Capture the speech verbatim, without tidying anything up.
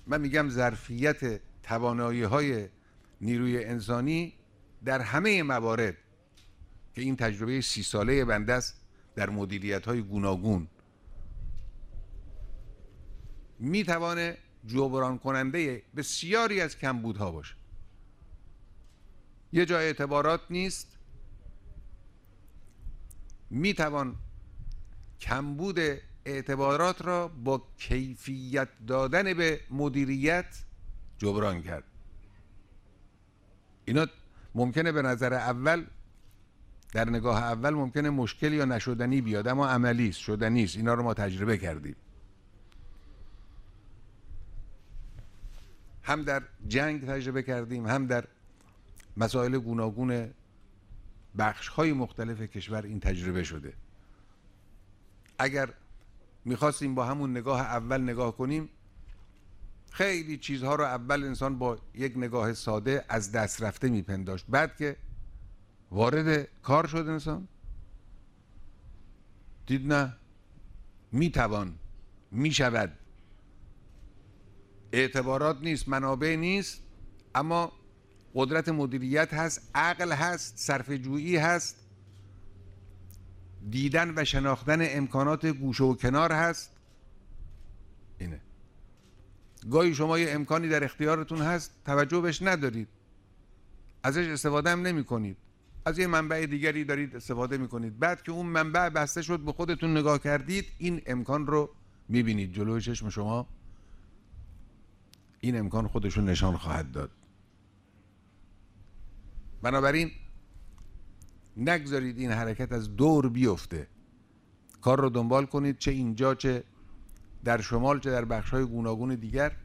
من میگم ظرفیت توانایی های نیروی انسانی در همه موارد که این تجربه سی ساله بنده است در مدیریت های گوناگون میتوانه جبران کننده بسیاری از کمبودها باشه. یه جا اعتبارات نیست، میتوان کمبود اعتبارات را با کیفیت دادن به مدیریت جبران کرد. اینا ممکنه به نظر اول، در نگاه اول ممکنه مشکل یا نشدنی بیاد، اما عملی است، شدنی است. اینا رو ما تجربه کردیم، هم در جنگ تجربه کردیم، هم در مسائل گوناگون بخش‌های مختلف کشور این تجربه شده. اگر میخواستیم با همون نگاه اول نگاه کنیم، خیلی چیزها رو اول انسان با یک نگاه ساده از دست رفته میپنداشت. بعد که وارد کار شد انسان دید نه، میتوان، میشود. اعتبارات نیست، منابع نیست، اما قدرت مدیریت هست، عقل هست، صرفه جویی هست، دیدن و شناختن امکانات گوشه و کنار هست. اینه. گاهی شما یه امکانی در اختیارتون هست، توجه بهش ندارید، ازش استفاده هم نمی کنید، از یه منبع دیگری دارید استفاده می کنید. بعد که اون منبع بسته شد، به خودتون نگاه کردید، این امکان رو می بینید جلوی چشم شما، این امکان خودشون نشان خواهد داد. بنابراین نگذارید این حرکت از دور بیفته، کار رو دنبال کنید، چه اینجا، چه در شمال، چه در بخش‌های گوناگون دیگر.